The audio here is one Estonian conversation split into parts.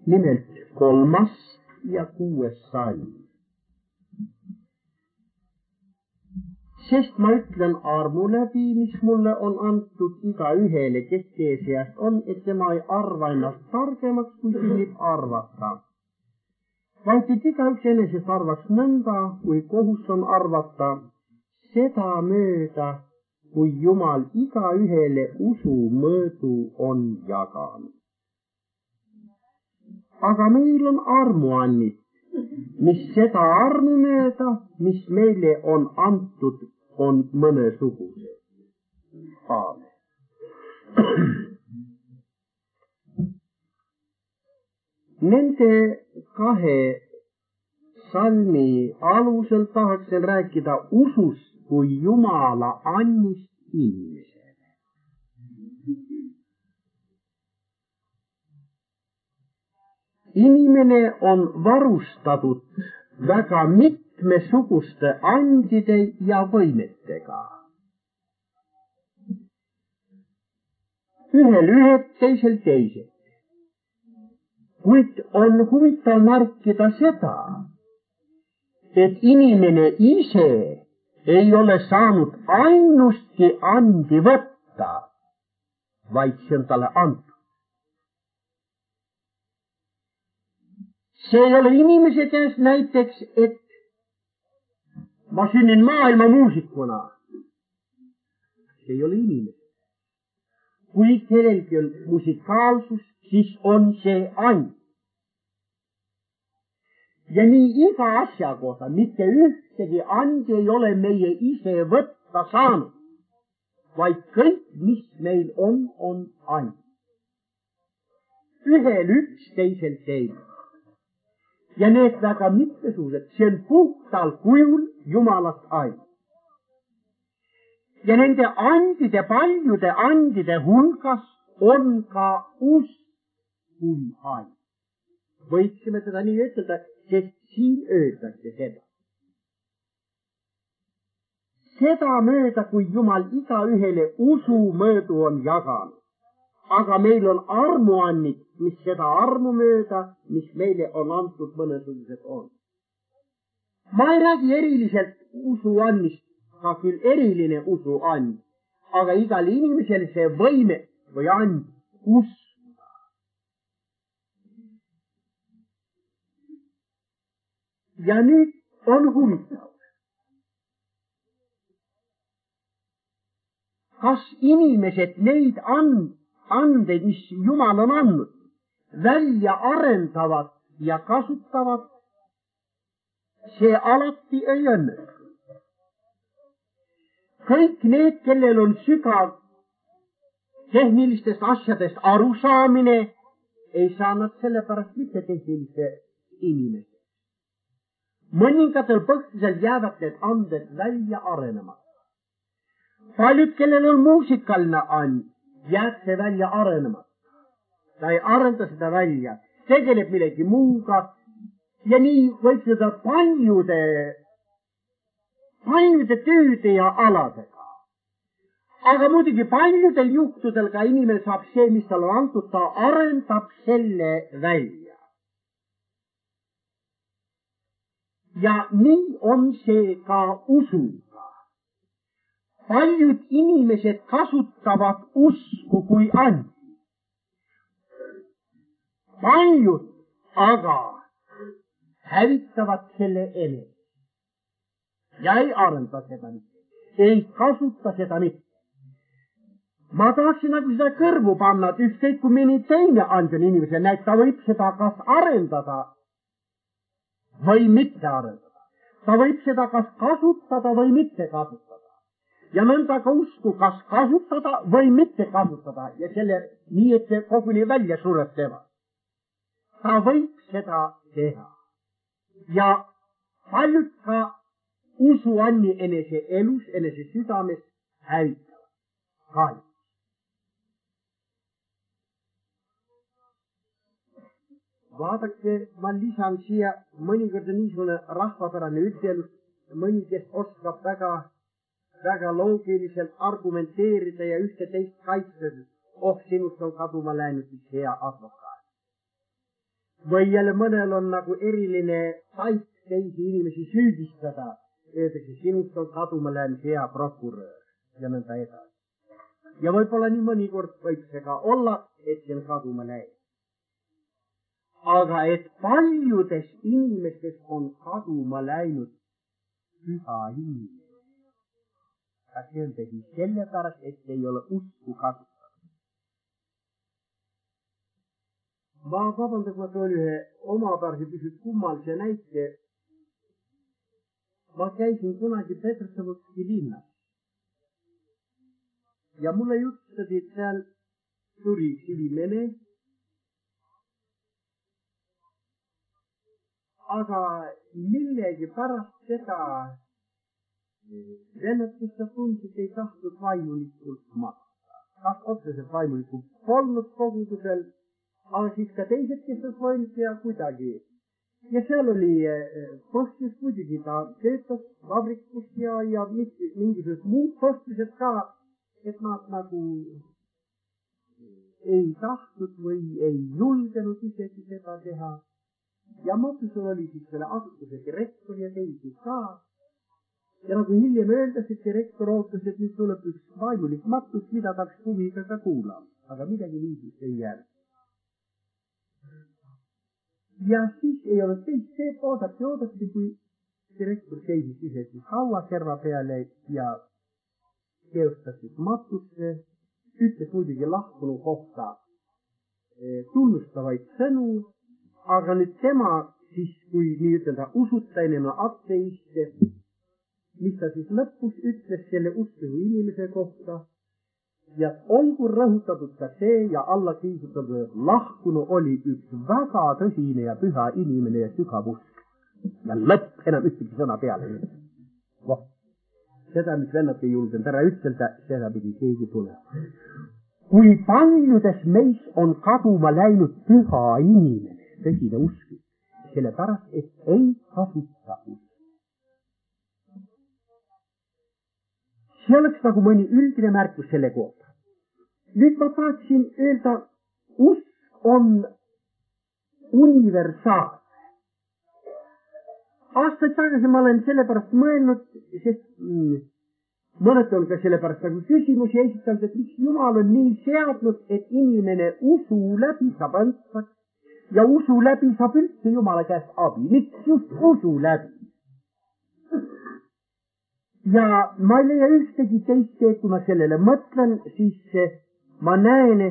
Nimelt 3. ja 6. salm. Sest ma ütlen armu läbi, mis mulle on antud igaühele, kes teie seast on, et tema ei arva ennast targemaks, kui sünnib arvata. Vaid et igaüks enesest arvaks nõnda, kui kohus on arvata, seda mööda, kui Jumal igaühele usu mõõdu on jaganud. Aga meil on armuannid, mis seda armu mööda, mis meile on antud, on mõnesugused. Aamen. Nende 2 salmi alusel tahaksin rääkida usust kui Jumala annist inimesele. Inimene on varustatud väga mitmesuguste andide ja võimetega. Ühel ühed, teisel teised. Kuid on huvitav märkida seda, et inimene ise ei ole saanud ainustki andi võtta, vaid see on talle antud. See ei ole inimese käes näiteks, et ma sünnin maailma muusikuna. See ei ole inimese. Kui kellelgi on musikaalsus, siis on see and. Ja nii iga asja kohta, mitte ühtegi andi ei ole meie ise võtta saanud, vaid kõik, mis meil on and. Ühel üks, teisel teine. Ja need väga mitmesugused, see on puhtal kujul Jumalast ainult. Ja nende andide, paljude andide hulgas on ka usk kui and. Võiksime seda nii ütelda, sest siin öeldakse seda. Seda mööda, kui Jumal igaühele usu mõõdu on jaganud. Aga meil on armuannid, mis seda armu mööda, mis meile on antud mõnesugused on. Ma ei räägi eriliselt usuannist, ka küll eriline usuand, aga igal inimesel see võime või and uskuda. Ja nüüd on huvitav. Kas inimesed neid andeid, mis Jumal on andnud, välja arendavad ja kasutavad, see alati ei õnnestu. Kõik need, kellel on sügav tehnilistest asjadest arusaamine, ei saa nad sellepärast mitte tehniliste inimesed. Mõningatel põhjusel jäävad need anded välja arenema. Paljud, kellel on muusikaline and, jääb see välja arenema. Ta ei arenda seda välja, tegeleb millegi muuga ja nii võib seda paljude tööde ja aladega. Aga muidugi paljudel juhtudel ka inimene saab see, mis tal on antud, ta arendab selle välja. Ja nii on see ka usuga. Paljud inimesed kasutavad usku kui and. Paljud aga hävitavad selle enes. Ja ei arenda seda mitte. Ei kasuta seda mitte. Ma tahaksin nagu seda kõrvu panna, et ükskõik kui mõni teine and on inimesel, näed, ta võib seda kas arendada või mitte arendada. Ta võib seda kas kasutada või mitte kasutada. Ja nõnda ka usku kas kasutada või mitte kasutada ja selle nii, et see koguni välja sureb tema. Ta võib seda teha. Ja paljud ka usuanni enese elus, enese südames hävitavad. Kahjuks. Vaadake, ma lisan siia mõnikord niisugune rahvapärane ütelus, mõni, kes oskab väga loogiliselt argumenteerida ja ühte teist kaitsta, sinust on kaduma läinud üks hea advokaat. või jälle mõnel on nagu eriline saip teisi inimesi süüdistada. Öeldakse, sinust on kaduma läinud hea prokurör ja nõnda edasi. Ja võib-olla nii mõnikord võib see ka olla, et see on kaduma läinud. Aga et paljudest inimestest on kaduma läinud püha inimene. Aga see on tegi sellepärast, et ei ole usku kasutatud. Ma vabandan, kui ma toon ühe omapärase pisut kummalise näite. Ma käisin kunagi Petrosavodski linnas. Ja mulle jutustati, et seal suri üks inimene. Aga millegi pärast seda vennad, kes ta tundsid, ei tahtnud vaimulikult maksta. Kas otseselt vaimulikult polnud kogudusel, aga siis ka teised, kes ta toimus ja kuidagi. Ja seal oli postis, muidugi ta töötas vabrikus ja mingisugused muud postised ka, et nad nagu ei tahtnud või ei julgenud isegi seda teha. Ja matusel oli siis selle asutuse direktor ja teisi ka. Ja nagu hiljem öeldes, et direktor ootas, et nüüd tuleb üks vaimulik matus, mida taks huviga ka kuulama. Aga midagi niisugust ei jäänud. Ja siis ei olnud teist see, oodati, kui direktor seisis ise siis hauaserva peale ja teostas siis matusse, ütles muidugi lahkunu kohta tunnustavaid sõnu, aga nüüd tema siis, kui nii ütelda usutainena ateiste, mis ta siis lõpus ütles selle uskuva inimese kohta, ja olgu rõhutatud ka see ja alla kiisutatud, et lahkunu oli üks väga tõsine ja püha inimene ja sügav usk. Ja lõpp enam ühtegi sõna peale. Seda, mis vennad ei julgenud ära ütelda, seda pidi keegi tulema. Kui paljudes meis on kaduma läinud püha inimene, tõsine usk, sellepärast, et ei kasuta usk. See oleks nagu mõni üldine märkus selle kohta. Nüüd ma tahaksin öelda, usk on universaalne. Aastaid tagasi ma olen sellepärast mõelnud, sest mõned on ka sellepärast nagu küsimusi esitanud, et miks Jumal on nii seadnud, et inimene usu läbi saab andmaks ja usu läbi saab üldse Jumala käest abi. Miks just usu läbi? Ja ma ei leia ühtegi teist teed, kui ma sellele mõtlen, siis ma näen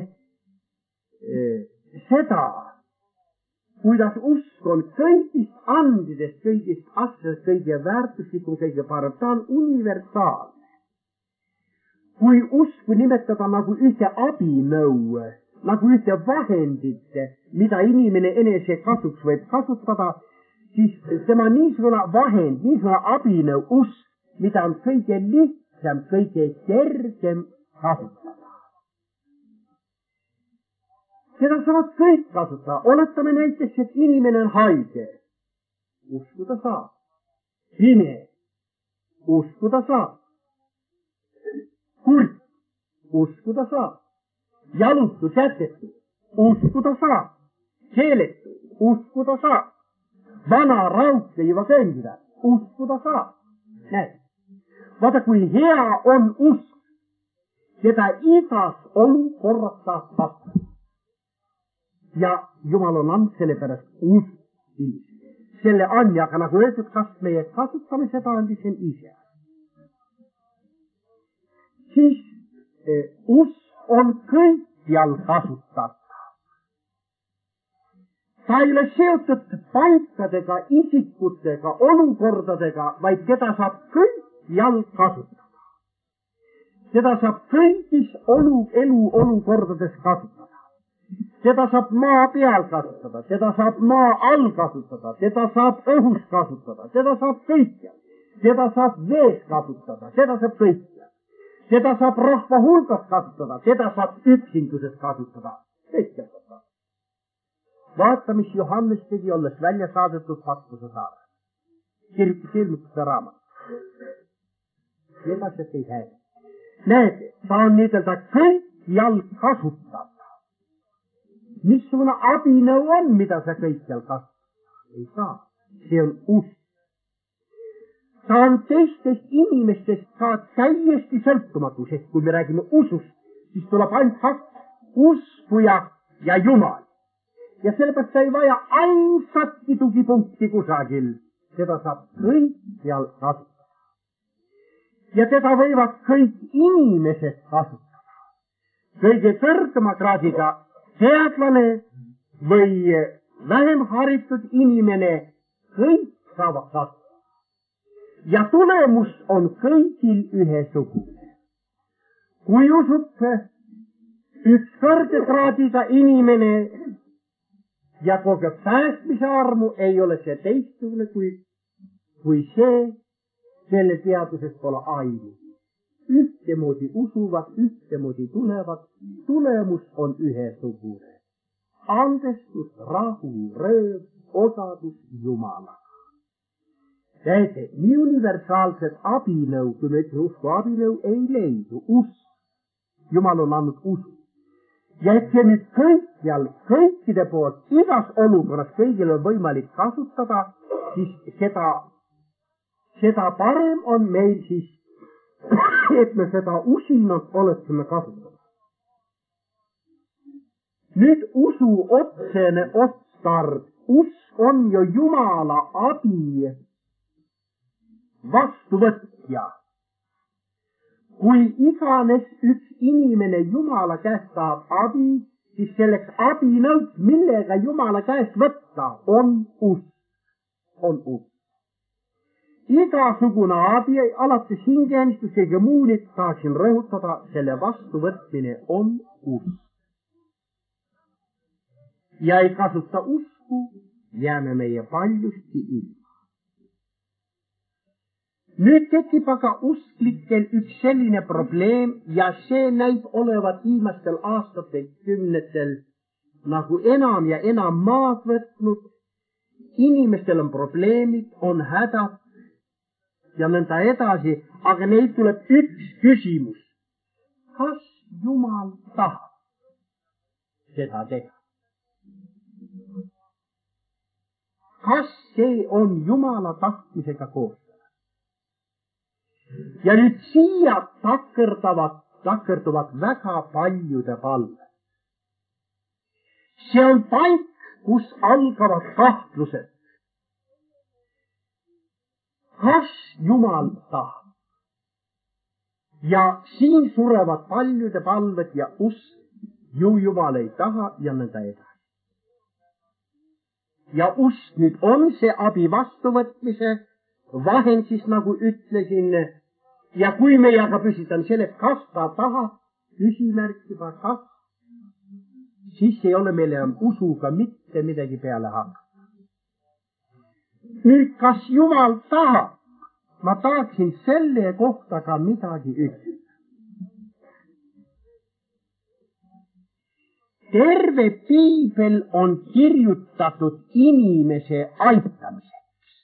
seda, kuidas usk on kõigist andidest, kõigist asjadest kõige väärtuslikum, kõige parem. Ta on universaalne. Kui usku nimetada nagu ühte abinõu, nagu ühte vahendit, mida inimene enese kasuks võib kasutada, siis tema niisugune vahend, niisugune abinõu, usk, mida on kõige lihtsam, kõige kergem kasutada. Seda saavad kõik kasutada. Oletame näiteks, et inimene on haige. Uskuda saab. Pime. Uskuda saab. Kurt. Uskuda saab. Jalutu, sätetu. Uskuda saab. Keeletu. Uskuda saab. Vana raudse juba kõndida. Uskuda saab. Näed. Vaata, kui hea on usk, seda igas olukorras saab pakkuda. Ja Jumal on andnud sellepärast usk. Selle andjaga, nagu öeldud, kas meie kasutame seda andi, see on ise. Siis usk on kõikjal kasutatav. Ta ei ole seotud paikadega, isikutega, olukordadega, vaid teda saab kõikjal kasutada. Seda saab kõigis elu olukordades kasutada. Seda saab maa peal kasutada, seda saab maa all kasutada, seda saab õhus kasutada, seda saab kõikjal. Seda saab vees kasutada, seda saab kõikjal. Seda saab rahva hulgas kasutada, seda saab üksinduses kasutada. Kõikjal kasutada. Vaata, mis Johannes tegi, olles välja saadetud Patmose saare. Kirjutas ilmutuse raamat. Need asjad ei häiri. Näed, ta on niidelda kõikjal kasutav. missugune abinõu on, mida sa kõikjal kasutad? Ei saa. See on usk. Ta on teistest inimestest ka täiesti sõltumatu, sest kui me räägime usust, siis tuleb ainult kaks, uskuja ja Jumal. Ja sellepärast ei vaja ainsatki tugipunkti kusagil. Seda saab kõikjal kasutada. Ja teda võivad kõik inimesed kasutada. Kõige kõrgema kraadiga teadlane või vähem haritud inimene, kõik saavad kasutada. Ja tulemus on kõigil ühesugune. Kui usub üks kõrge kraadiga inimene ja kogeb päästmise armu, ei ole see teistsugune kui see, kelle teaduses pole aimu. Ühtemoodi usuvad, ühtemoodi tulevad, tulemus on ühesugune. Andestus, rahu, rõõm, osadus Jumala. Näete, nii universaalset abinõu, kui me ütleme usku abinõu, ei leidu. Usk. Jumal on andnud usu. Ja et see nüüd kõikjal, kõikide poolt, igas olukorras kõigil on võimalik kasutada, siis seda parem on meil siis, et me seda usinalt oleksime kasutada. Nüüd usu otsene otstarv. Usk on ju Jumala abi vastuvõtja. Kui iganes üks inimene Jumala käest tahab abi, siis selleks abinõuks, millega Jumala käest võtta, on usk. On usk. Igasugune abi, alates hingeennistust kõige muuni, tahaksin rõhutada, selle vastuvõtmine on usk. Ja ei kasuta usku, jääme meie paljusti ilma. Nüüd tekib aga usklikel üks selline probleem ja see näib olevat viimastel aastatel, kümnetel nagu enam ja enam maad võtnud. Inimestel on probleemid, on hädad ja nõnda edasi, aga neil tuleb üks küsimus. Kas Jumal tahab seda teha? Kas see on Jumala tahtmisega koos? Ja nüüd siia takerduvad väga paljude palve. See on paik, kus algavad kahtlused. Kas Jumal tahab? Ja siin surevad paljude palved ja usk, ju Jumal ei taha ja nõnda edasi. Ja usk nüüd on see abi vastuvõtmise vahend siis, nagu ütlesin. Ja kui meie aga püsitame selle, kas ta tahab, küsimärkiga kas, siis ei ole meile usuga mitte midagi peale hakata. Nüüd, kas Jumal tahab? Ma tahaksin selle kohta ka midagi ütelda. Terve piibel on kirjutatud inimese aitamiseks.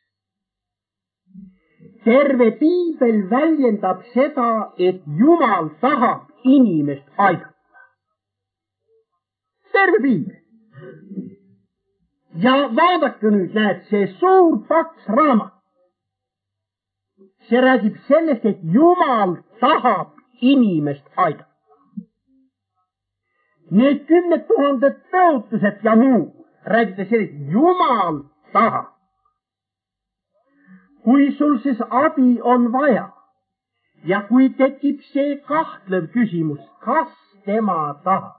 Terve piibel väljendab seda, et Jumal tahab inimest aidata. Terve piibel. Ja vaadake nüüd, näed, see suur paks raamat. See räägib sellest, et Jumal tahab inimest aidata. Need 10 000 tõotused ja muu räägite sellest, Jumal tahab. Kui sul siis abi on vaja ja kui tekib see kahtlev küsimus, kas tema tahab?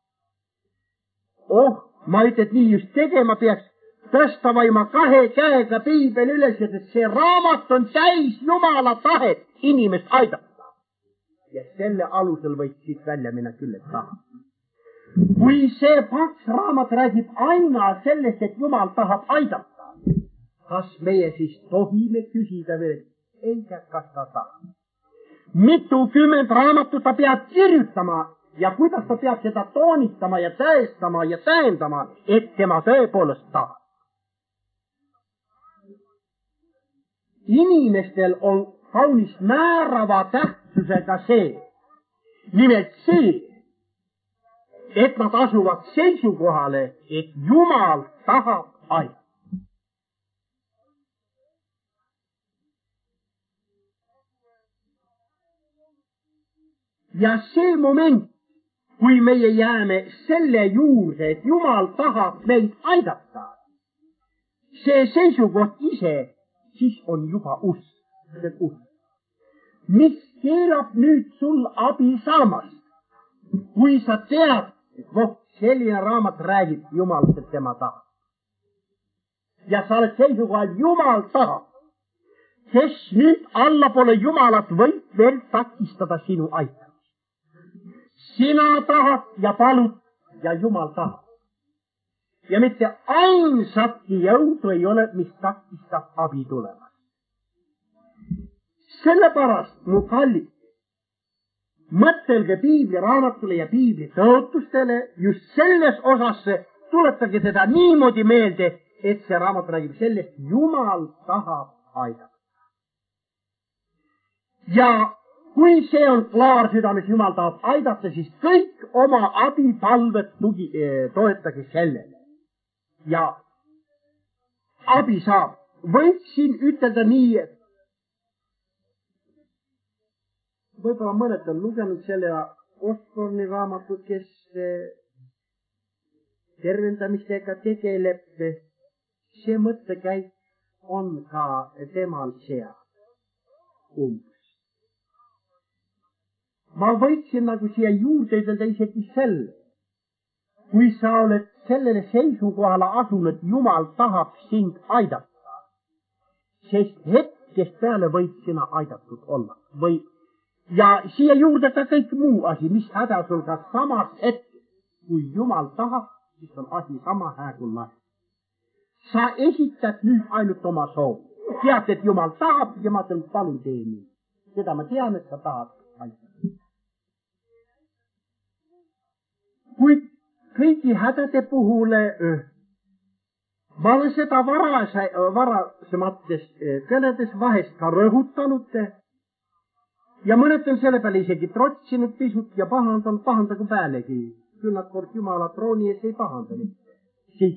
Ma ütlen, et nii just tegema peaks, tõsta vaima 2 käega piibel üles, et see raamat on täis Jumala tahet inimest aidata. Ja selle alusel võiks siit välja minna küll, et tahab. Kui see paks raamat räägib aina sellest, et Jumal tahab aidata, kas meie siis tohime küsida veel, eikä kas ta tahab? Mitukümmend raamatut ta peab kirjutama ja kuidas ta peab seda toonitama ja tõestama ja tähendama, et tema tõepoolest tahab? Inimestel on kaunis määrava tähtsusega see, nimelt see, et nad asuvad seisukohale, et Jumal tahab aidata. Ja see moment, kui meie jääme selle juurde, et Jumal tahab meid aidata, see seisukoht ise, siis on juba usk. Mis keelab nüüd sul abi saamast, kui sa tead, et selline raamat räägib Jumalast, et tema tahab. Ja sa oled seisukohal, Jumal tahab. Kes nüüd allapoole Jumalat võib veel takistada sinu aitamist? Sina tahad ja palud ja Jumal tahab. Ja mitte ainsatki jõudu ei ole, mis takistab abi tulemas. Sellepärast, mu kallid, mõtelge piibliraamatule ja piibli tõotustele just selles osas, tuletage seda niimoodi meelde, et see raamat räägib sellest, Jumal tahab aidata. Ja kui see on klaar südames, Jumal tahab aidata, siis kõik oma abipalved toetage sellele. Ja abi saab. Võiksin ütelda nii, et võib-olla mõned on lugenud selle Osborni raamatut, kes tervendamistega tegeleb. See mõttekäik on ka temal seal umbes. Ma võiksin nagu siia juurde ütelda isegi selle, kui sa oled sellele seisukohale asunud, Jumal tahab sind aidata, sest hetkest peale võid sina aidatud olla. Ja siia juurde ka kõik muu asi, mis häda sul ka samas hetkes, kui Jumal tahab, siis on asi sama hää kui lahe. Sa esitad nüüd ainult oma soovi. Tead, et Jumal tahab ja ma ütlen, palun tee nii. Seda ma tean, et sa tahad aidata. Kuid kõigi hädade puhul ma olen seda varasemates kõnedes vahest ka rõhutanud ja mõned on selle peale isegi trotsinud pisut ja pahandagu pealegi. Küll nad kord Jumala trooni ees ei pahanda mitte. Siis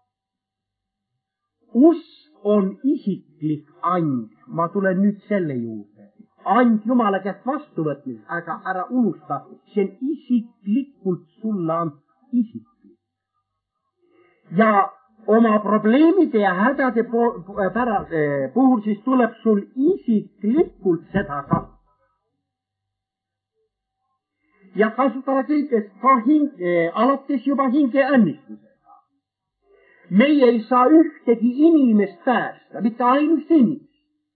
usk on isiklik and. Ma tulen nüüd selle juurde. And Jumala käest vastuvõtmine, aga ära unusta, see on isiklikult sulle antud, isiklik. Ja oma probleemide ja hädade puhul siis tuleb sul isiklikult seda kasutada. Ja kasutada kõigest ka alates juba hinge õnnistusega. Meie ei saa ühtegi inimest päästa, mitte ainult inimest.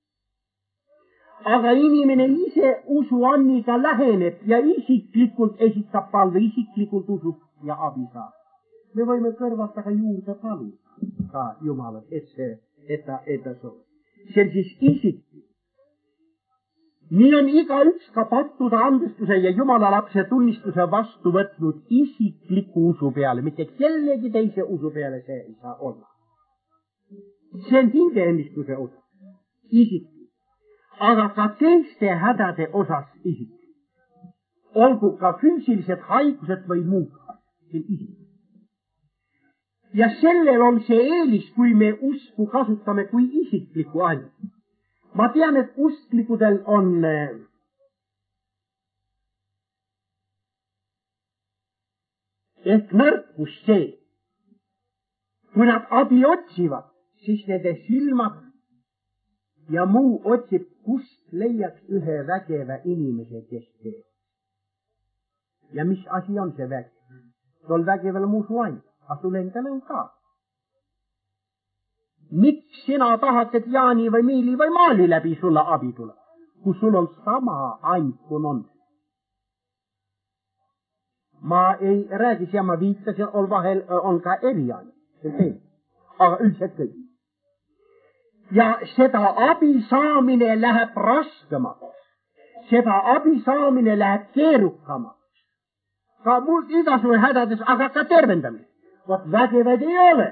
Aga inimene ise usuanniga läheneb ja isiklikult esitab palve, isiklikult usub ja abi saab. Me võime kõrvata ka juurde paluda ka Jumalat, et ta soovib. See on siis isiklik. Nii on igaüks ka pattude andestuse ja Jumala lapse tunnistuse vastu võtnud isikliku usu peale, mitte kellegi teise usu peale see ei saa olla. See on hingeennistuse osa, isiklik. Aga ka teiste hädade osas isiklik. Olgu ka füüsilised haigused või muud, see isiklik. Ja sellel on see eelis, kui me usku kasutame kui isiklikku ainult. Ma tean, et usklikudel on ehk nõrkus see, kui nad abi otsivad, siis nende silmad ja muu otsib, kust leiaks ühe vägeva inimese, kes teeb. Ja mis asi on see vägev? Sul vägeval on usu ainult, aga sul endal on ka. Miks sina tahad, et Jaani või Miili või Maali läbi sulle abi tuleb, kui sul on sama ainult, kui on? Ma ei räägi siia, ma viitasin, vahel on ka eriaine, see on teine, aga üldiselt kõik. Ja seda abi saamine läheb raskemaks, seda abi saamine läheb keerukamaks. Ka mul igasugune hädades, aga ka tervendamine. Vot vägevad ei ole.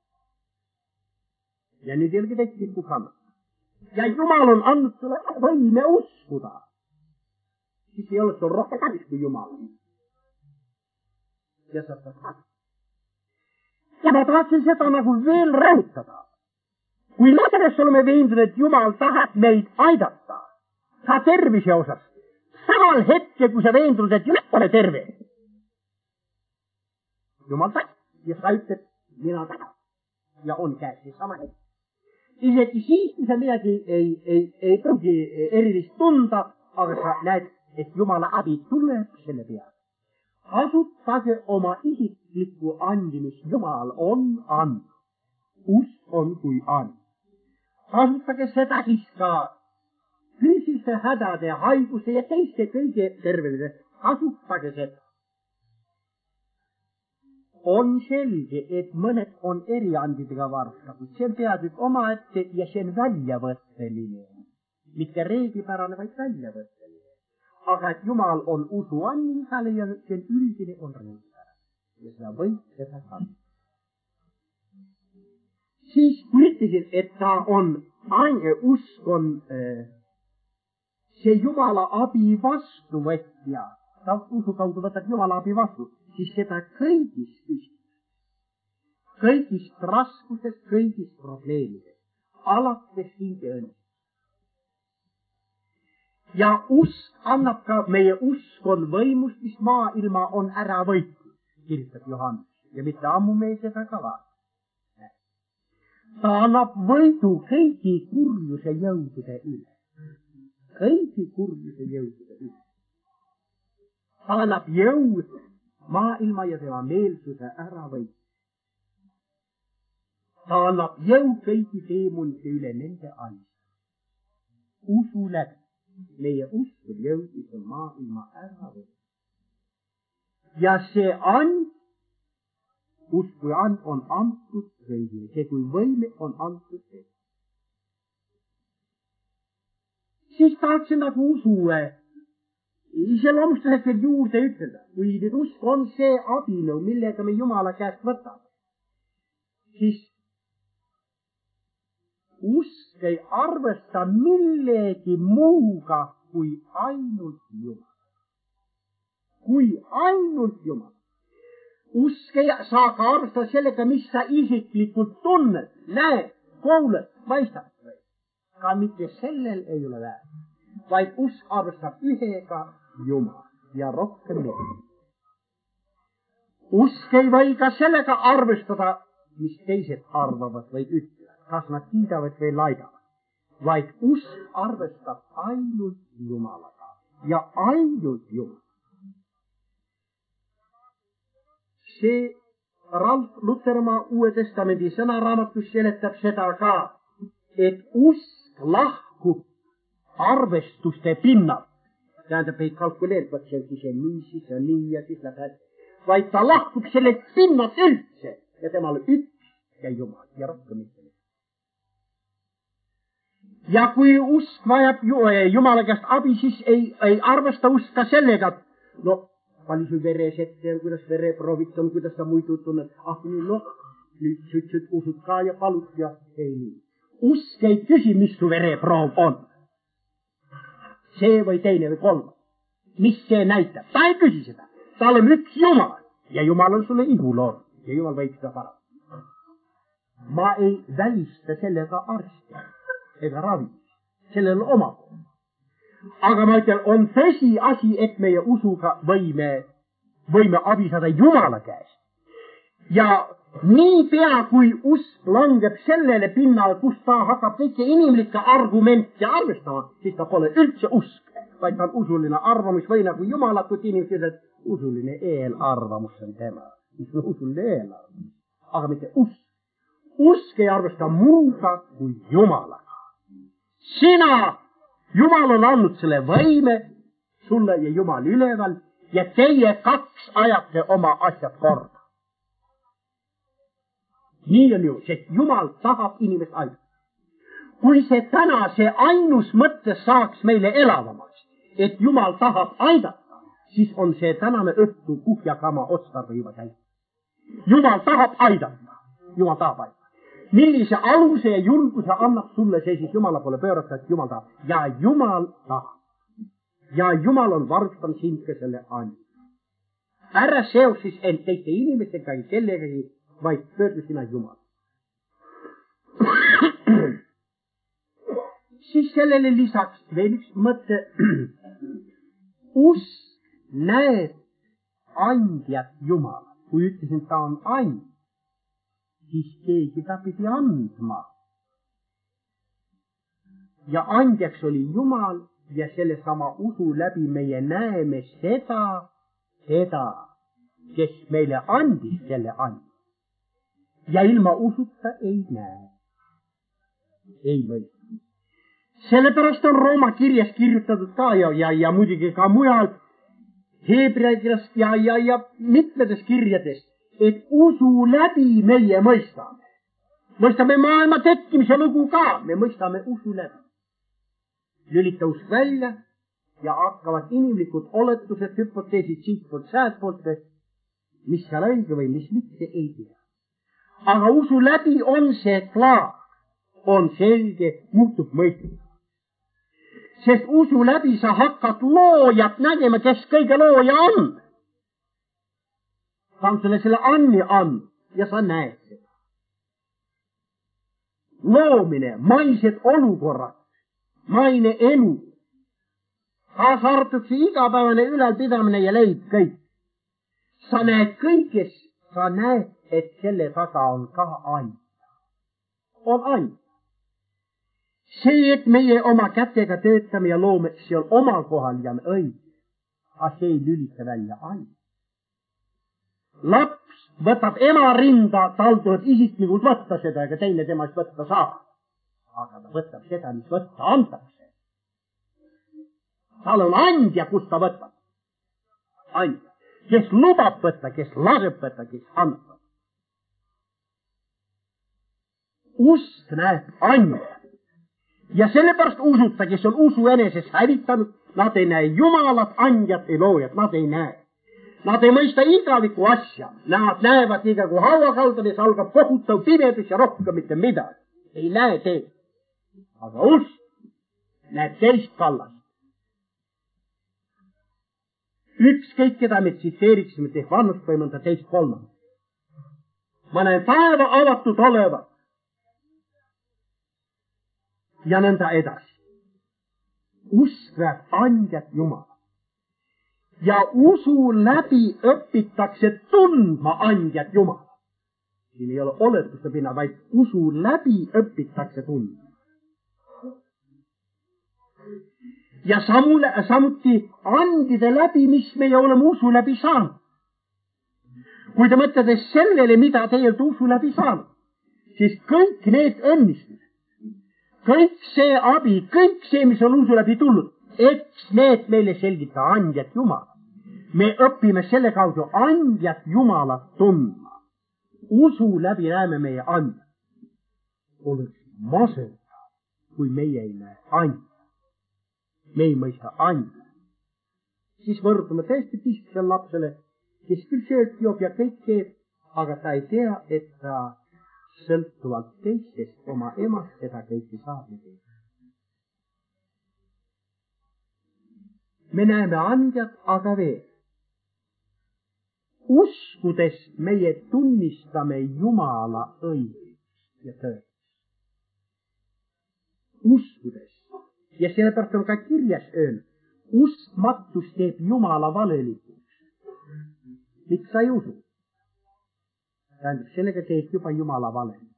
Ja nüüd ei olegi tekkinud kannatada. Ja Jumal on andnud sulle võime uskuda. Siis ei ole sul rohkem kadis kui Jumal. ja sa saad. Ja ma tahtsin seda nagu veel rõhutada. Kui me sellest oleme veendunud, et Jumal tahab meid aidata, ka tervise osas, samal hetkel, kui sa veendunud, et Jumal pole terve. Jumal tahab ja sa ütled, mina tahan. Ja on käes see sama hetk. Isegi siis, kui sa midagi ei pruugi erilist tunda, aga sa näed, et Jumala abi tuleb selle peale. Kasutage oma isiklikku andi, mis Jumal on andnud. Usk on kui and. Kasutage seda siis ka füüsilise hädade, haiguse ja teiste kõige tervelise. Kasutage seda. On selge, et mõned on eriandidega varustatud. See on peatükk omaette ja see on väljavõtteline. Mitte reeglipärane, vaid väljavõtteline. Aga et Jumal on usu andmisele ja see on üldine on reeglipärane. Ja seda võib seda kanda. Siis kui ütlesin, et ta on, usk on see Jumala abi vastuvõtja, ta usu kaudu võtab Jumala abi vastu, siis seda kõigist raskustest, kõigist probleemidest, alates hingeõnnest. Ja usk annab ka, meie usk on võimust, mis maailma on ära võitnud, kirjutab Johannes, ja mitte ammu me seda ka vaatame. Ta annab võidu kõigi kurjuse jõudude üle. Kõigi kurjuse jõudude üle. Ta annab jõud maailma ja tema meelsuse ära võidu. Ta annab jõud kõigi teemunite üle nende andmisel. Usu läbi. Meie usk on jõud, mis on maailma ära võidu. Ja see and, usk kui and on antud kõigile. See kui võime on antud kõigile. Siis tahaksin nagu usue iseloomustuseks veel juurde ütelda. Kui nüüd usk on see abinõu, millega me Jumala käest võtame, siis usk ei arvesta millegi muuga kui ainult Jumal. Kui ainult Jumal. Usk ei saa ka arvestada sellega, mis sa isiklikult tunned, näed, kuuled, mõistad. Ka mitte sellel ei ole väär, vaid usk arvestab ühega Jumal ja rohkem mitte. Usk ei või ka sellega arvestada, mis teised arvavad või ütlevad, kas nad kiidavad või laidavad, vaid usk arvestab ainult Jumalaga ja ainult Jumal. See Ralf Lutermaa Uue Testamendi sõnaraamatus seletab seda ka, et usk lahkub arvestuste pinnalt. Tähendab, ei kalkuleerivad, see on nii, siis on nii ja siis läheb hästi. Vaid ta lahkub selle pinnalt üldse ja temal üks ja Jumal ja rohkem mitte. Ja kui usk vajab Jumala käest abi, siis ei arvesta usk ka sellega, no palju sul veres ette on, kuidas vereproovid on, kuidas sa muidu tunned. Nüüd sütsud usud ka ja palud ja ei nii. Usk ei küsi, mis su vereproov on. See või teine või kolmas. Mis see näitab? Ta ei küsi seda. Tal on üks Jumal ja Jumal on sulle ihuloom ja Jumal võib seda parata. Ma ei välista sellega arsti ega ravi. Sellel on oma pool. Aga ma ütlen, on tõsi asi, et meie usuga võime abi saada Jumala käest. Ja niipea, kui usk langeb sellele pinnale, kus ta hakkab kõike inimlikke argumente arvestama, siis ta pole üldse usk, vaid ta on usuline arvamus või nagu jumalatut inimesed, et usuline eelarvamus on tema. Mis on usuline eelarvamus, aga mitte usk. Usk ei arvesta muuga kui Jumalaga. Sina Jumal on andnud selle võime sulle ja Jumal üleval ja teie kaks ajate oma asjad korda. Nii on ju, sest Jumal tahab inimest aidata. Kui see täna, see ainus mõte saaks meile elavamaks, et Jumal tahab aidata, siis on see tänane õhtu kuhjakama otstarve juba täis. Jumal tahab aidata. Jumal tahab aidata. Millise aluse ja julguse annab sulle see siis Jumala poole pöörata, et Jumal tahab. Ja Jumal tahab. Ja Jumal on varustanud sind ka selle andmisega. ära seo siis end teiste inimestega ja kellegagi, vaid pöördu sina Jumal. Siis sellele lisaks veel üks mõte. Usk näeb andjat Jumal. Kui ütlesin, ta on and, siis keegi ta pidi andma. Ja andjaks oli Jumal ja selle sama usu läbi meie näeme seda, kes meile andis selle and. Ja ilma usuta ei näe. Ei mõista. Sellepärast on Rooma kirjas kirjutatud ka ja muidugi ka mujal Hebrea kirjas ja mitmetes kirjades, et usu läbi meie mõistame. Mõistame maailma tekkimise lugu ka, me mõistame usu läbi. Lülita usk välja ja hakkavad inimlikud oletused, hüpoteesid siitpoolt, säästpoolt, mis seal õige või mis mitte ei tea. Aga usu läbi on see klaar, on selge, muutub mõistlik. Sest usu läbi sa hakkad loojat nägema, kes kõige looja on. Ta on sulle selle anni andnud ja sa näed seda. Loomine, maised olukorrad, maine elu, kaasa arvatud see igapäevane ülalpidamine ja leib kõik. Sa näed kõiges, sa näed, et selle taga on ka and. On and. See, et meie oma kätega töötame ja loome, see on omal kohal ja õige. Aga see ei lülita välja and. Laps võtab ema rinda, tal tuleb isiklikult võtta seda, ega teine temast võtta saab. Aga ta võtab seda, mis võtta antakse. Tal on andja, kust ta võtab. Andja. Kes lubab võtta, kes laseb võtta, kes annab. Usk näeb andja. Ja sellepärast usuta, kes on usu eneses hävitanud, nad ei näe Jumalat, andjat ja loojat, nad ei näe. Nad ei mõista igaviku asja, nad näevad iga kui hauakaldades algab kohutav pimedus ja rohkem mitte midagi. Ei näe teed. Aga usk näeb teist kallast. Ükskõik, keda me tsiteeriksime, tehk vannust või mõnda teist kolmandat. Ma näen päeva avatud olevat. Ja nõnda edasi. Usk näeb andjat Jumal. Ja usu läbi õpitakse tundma andjat Jumal. Siin ei ole oletuste pinna, vaid usu läbi õpitakse tundma. Ja samuti andide läbi, mis meie oleme usu läbi saanud. Kui te mõtlete sellele, mida teie olete usu läbi saanud, siis kõik need õnnistused, kõik see abi, kõik see, mis on usu läbi tulnud, eks need meile selgita andjat Jumalat. Me õpime selle kaudu andjat Jumalat tundma. Usu läbi näeme meie andjat. Oleks masendav, kui meie ei näe andjat. Me ei mõista andjat. Siis võrdame tõesti pisksele lapsele, kes küll sööb, joob ja kõik teeb, aga ta ei tea, et ta sõltuvalt teistest oma emast seda kõike saab. Me näeme andjat, aga veel. Uskudes meie tunnistame Jumala õigeks ja tõeks. Uskudes. Ja sellepärast on ka kirjas öelnud, uskmatus teeb Jumala valelikuks. Miks sa ei usu? Tähendab, sellega teeb juba Jumala valelikuks.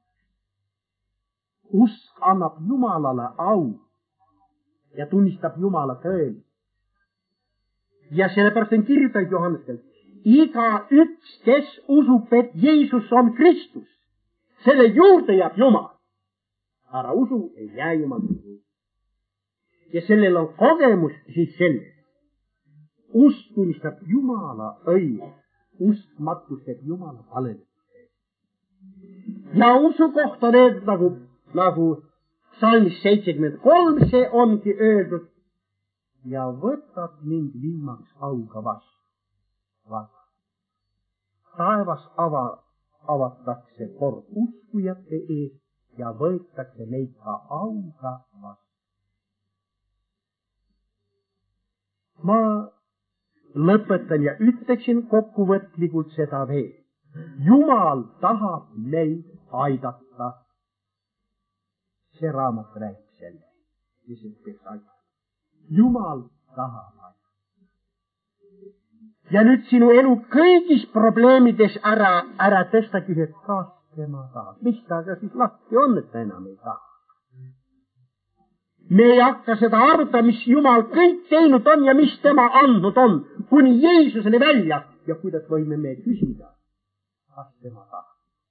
Usk annab Jumalale au ja tunnistab Jumala tõelist. Ja sellepärast on kirjutatud Johannesel, iga üks, kes usub, et Jeesus on Kristus, selle juurde jääb Jumal. Ära usu, ei jää Jumal. Ja sellel on kogemus siis selles. Usk tunnistab Jumala õige, uskmatus teeb Jumala valelikuks. Ja usu kohta on öeldud nagu Psalmis 73, see ongi öeldud, ja võtad mind viimaks auga vastu. Taevas avatakse kord uskujate ees ja võetakse neid ka auga vastu. Ma lõpetan ja ütleksin kokkuvõtlikult seda veel. Jumal tahab meid aidata. See raamat räägib sellest, mis peaks aidata. Jumal tahab aidata. Ja nüüd sinu elu kõigis probleemides ära tõsta küsid, kas tema tahab. Mis ta aga siis lahti on, et ta enam ei taha? Me ei hakka seda arvuta, mis Jumal kõik teinud on ja mis tema andnud on, kuni Jeesuseni välja ja kuidas võime me küsida, kas tema tahab.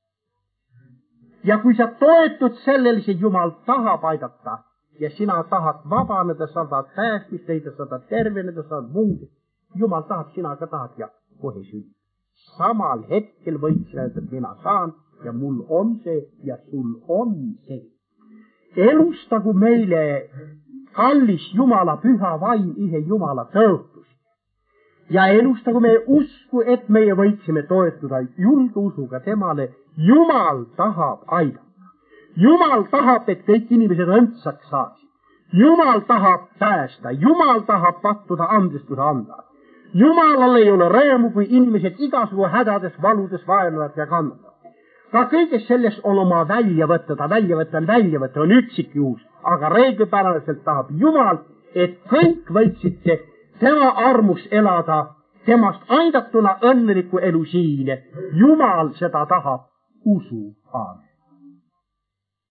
Ja kui sa toetud sellele, see Jumal tahab aidata ja sina tahad vabaneda, sa tahad päästmist leida, sa tahad terveneda, sa tahad muud, Jumal tahab, sina ka tahad ja kohe sünnib. Samal hetkel võid sa öelda, et mina saan ja mul on see ja sul on see. Elustagu meile kallis Jumala püha vaim, ihe Jumala tõotus. Ja elustagu meie usku, et meie võiksime toetuda julge usuga temale. Jumal tahab aidata. Jumal tahab, et kõik inimesed õndsaks saaksid. Jumal tahab päästa. Jumal tahab pattuda andestuse anda. Jumalal ei ole rõõmu, kui inimesed igasugu hädades, valudes vaevlevad ja kannatavad. Ka kõigest sellest on oma väljavõtte, ta väljavõtte on üksikjuhus, aga reeglipäraselt tahab Jumal, et kõik võiksid tema armus elada, temast aidatuna õnneliku elu siin. Jumal seda tahab, usu. Aamen.